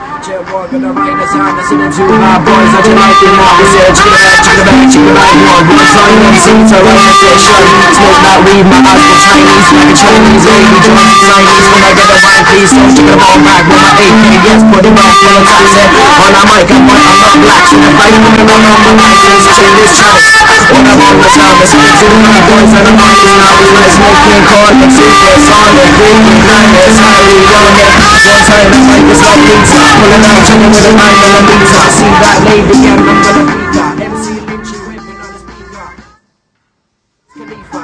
Jet walking the rain is on, listening to hot boys on your life and now. Said chicken back, one. Boys on your seats, I like to say short. Smoke not weed, my eyes go Chinese. Like a Chinese lady, join the Chinese. When I get a wine, please don't chicken them all back. With my AK, yes, put it on full of time. Said, on a mic, I'm not black. So if I put it on my license, check this chance. When I'm on the sound, listening to hot boys on the mic is now. We like smoking corn, and super sonic. Cooking kindness, highly on it. One time, the mic is like pizza. Pulling out, checking with a 9mm. I see that lady again, I'm gonna beat that. MC Lynchy ripping on the speaker. Khalifa.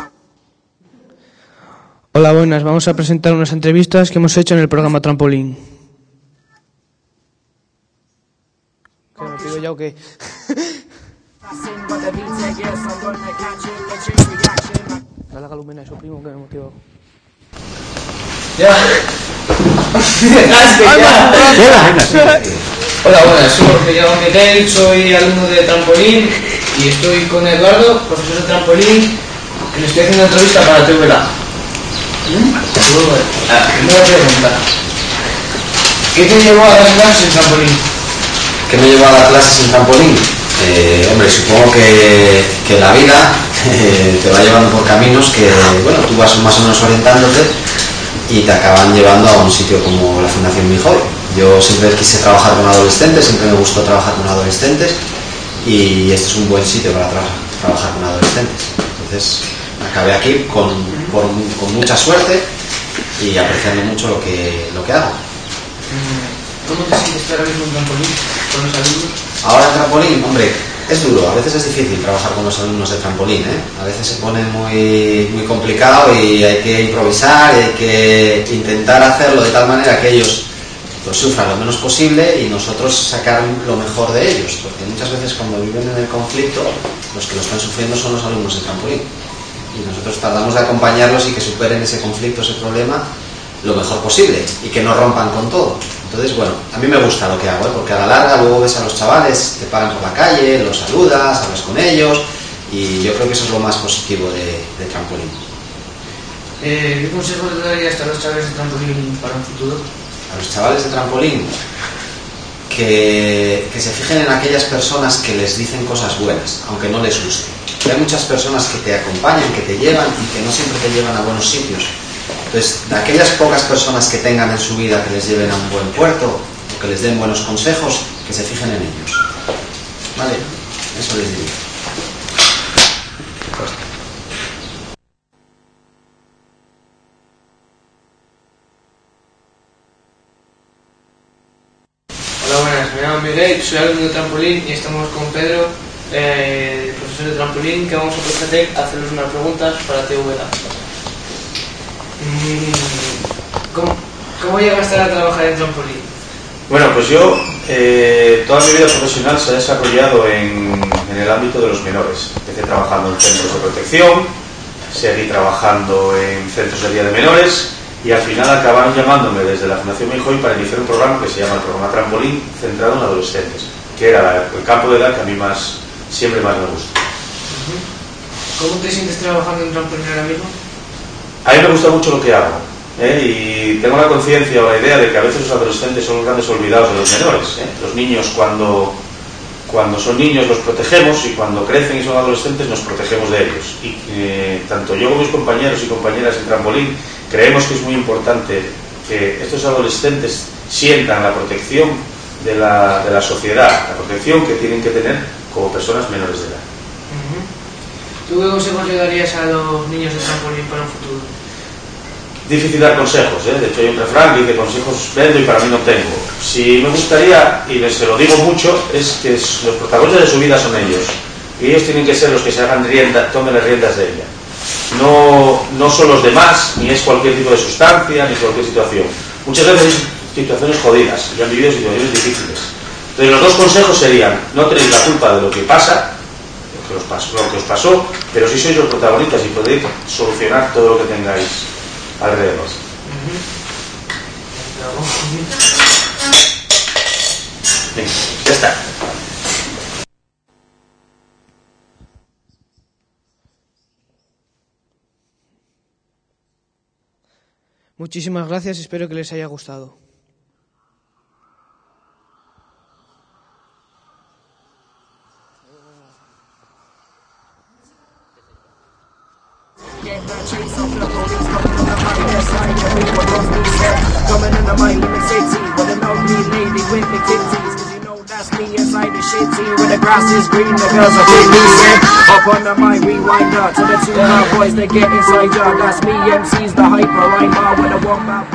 Hola, buenas. Vamos a presentar unas entrevistas que hemos hecho en el programa Trampolín. ¿Qué me pido ya o qué? Dale a Lumena a su primo que me motivó. Ya. Hola, buenas. Me llamo Miguel, soy alumno de Trampolín y estoy con Eduardo, profesor de Trampolín, que le estoy haciendo una entrevista para TVLA. Primera pregunta. ¿Qué te llevó a dar clases en Trampolín? ¿Qué me llevó a dar clases en Trampolín? Hombre, supongo que la vida te va llevando por caminos que, bueno, tú vas más o menos orientándote y te acaban llevando a un sitio como la Fundación Mijoy. Yo siempre quise trabajar con adolescentes, siempre me gustó trabajar con adolescentes y este es un buen sitio para trabajar con adolescentes. Entonces acabé aquí con mucha suerte y apreciando mucho lo que hago. ¿Cómo te sientes ahora mismo en Trampolín con los alumnos? Ahora en Trampolín, hombre, es duro, a veces es difícil trabajar con los alumnos de Trampolín, ¿eh? A veces se pone muy complicado y hay que improvisar y hay que intentar hacerlo de tal manera que ellos pues sufran lo menos posible y nosotros sacar lo mejor de ellos, porque muchas veces cuando viven en el conflicto los que lo están sufriendo son los alumnos de Trampolín y nosotros tratamos de acompañarlos y que superen ese conflicto, ese problema lo mejor posible y que no rompan con todo. Entonces, bueno, a mí me gusta lo que hago, ¿eh? Porque a la larga luego ves a los chavales, te paran por la calle, los saludas, hablas con ellos y yo creo que eso es lo más positivo de Trampolín. ¿Qué consejo le darías a los chavales de Trampolín para un futuro? A los chavales de Trampolín que se fijen en aquellas personas que les dicen cosas buenas, aunque no les guste. Hay muchas personas que te acompañan, que te llevan y que no siempre te llevan a buenos sitios. Entonces, de aquellas pocas personas que tengan en su vida que les lleven a un buen puerto o que les den buenos consejos, que se fijen en ellos. ¿Vale? Eso les diría. Hola, buenas. Me llamo Miguel, soy alumno de Trampolín y estamos con Pedro, profesor de Trampolín, que vamos a proceder a hacerles unas preguntas para TVLA. ¿Cómo llegaste a trabajar en Trampolín? Bueno, pues yo, toda mi vida profesional se ha desarrollado en el ámbito de los menores. Empecé trabajando en centros de protección, seguí trabajando en centros de día de menores y al final acabaron llamándome desde la Fundación Mijoy para iniciar un programa que se llama el programa Trampolín, centrado en adolescentes, que era el campo de edad que a mí siempre más me gusta. ¿Cómo te sientes trabajando en Trampolín ahora mismo? A mí me gusta mucho lo que hago, y tengo la conciencia o la idea de que a veces los adolescentes son los grandes olvidados de los menores. Los niños cuando son niños los protegemos y cuando crecen y son adolescentes nos protegemos de ellos. Y tanto yo como mis compañeros y compañeras en Trampolín creemos que es muy importante que estos adolescentes sientan la protección de la sociedad, la protección que tienen que tener como personas menores de edad. ¿Tú qué consejos le darías a los niños de Trampolín para un futuro? Difícil dar consejos, De hecho hay un refrán que dice consejos vendo y para mí no tengo. Si me gustaría, y se lo digo mucho, es que los protagonistas de su vida son ellos. Y ellos tienen que ser los que se tomen las riendas de ella. No son los demás, ni es cualquier tipo de sustancia, ni cualquier situación. Muchas veces hay situaciones jodidas, y han vivido situaciones difíciles. Entonces los dos consejos serían, no tenéis la culpa de lo que pasa, lo que os pasó, pero sí sois los protagonistas y podéis solucionar todo lo que tengáis alrededor. Venga, ya está. Muchísimas gracias, espero que les haya gustado. get the chase of the police coming in the mind. Yes, I can read what was being said. Coming in the mind, in the city, with an ugly lady with the kitties. Cause you know that's me inside the shitty. When the grass is green, the girls are pretty said. Up on the mind, rewind up to the two boys that get inside ya. That's me, MC's the hyper, I'm out with a one map.